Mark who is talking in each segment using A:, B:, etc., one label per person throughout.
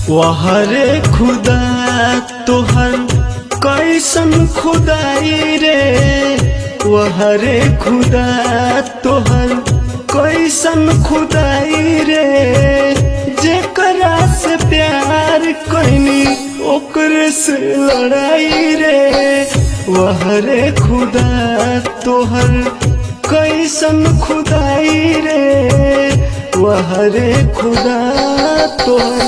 A: वहरे खुदा तोहर कैसन खुदाई रे, वहरे खुदा तोहर कैसन खुदाई रे, जेकरा से प्यार कैनी ओकरे से लड़ाई रे। वहरे खुदा तोहर कैसन खुदाई रे, वहरे खुदा तोहर।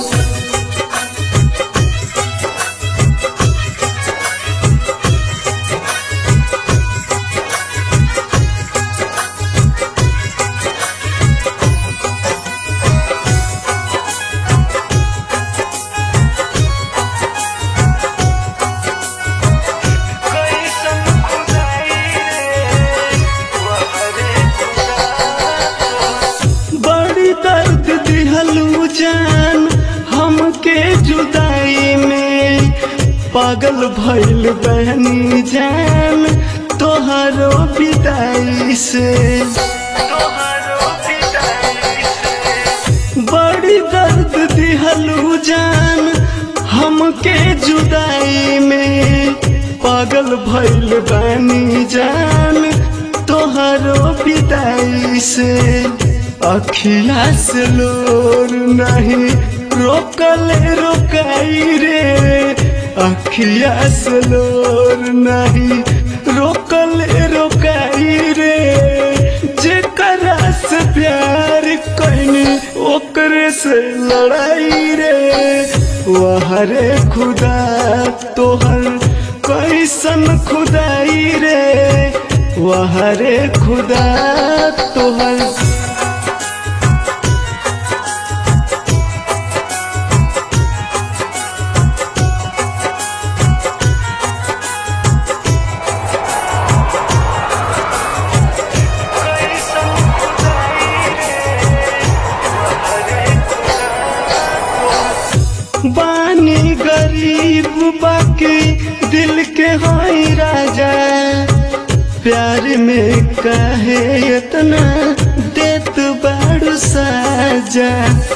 A: जान हमके जुदाई में पागल भइल बहनी जान तोहरो विदाई से, बड़ी दर्द दिहलू जान हमके जुदाई में पागल भइल बहनी जान तोहरो विदाई से। अखिया से लोर नहीं रोकले रोकाई रे, अखिया से लोर नहीं रोकले रोकाई रे, जेकरा से प्यार कैनी ओकरे से लड़ाई रे। वहरे खुदा तोहर कैसन खुदाई रे, वहरे खुदा तोहर। बानी गरीब बाकी दिल के होई राजा, प्यार में काहे इतना देत बाड़ू साजा।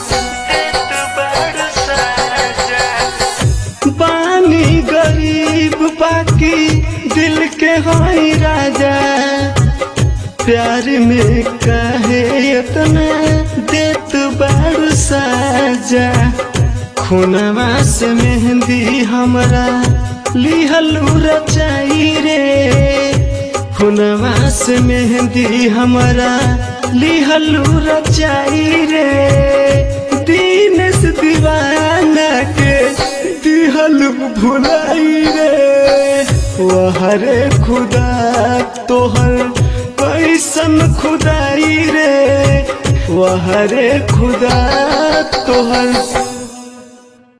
A: बानी गरीब बाकी दिल के होई राजा, प्यार में काहे इतना देत बाड़ू साजा। खुनवा से मेहंदी हमरा लिहलू रचाई रे, खुनवा से मेहंदी हमरा लिहलू रचाई रे, दीन से दीवाना के दिहलू भुलाई रे। वहरे खुदा तोहर कैसन खुदाई रे, वहरे खुदा तोहर।